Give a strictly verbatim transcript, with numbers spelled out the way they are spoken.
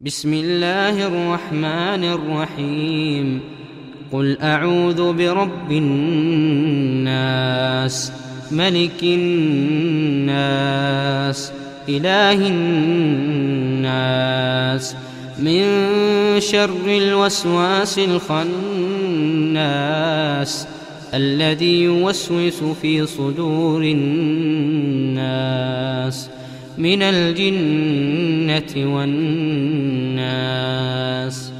بسم الله الرحمن الرحيم. قل أعوذ برب الناس ملك الناس إله الناس من شر الوسواس الخناس الذي يوسوس في صدور الناس من الجنة والناس.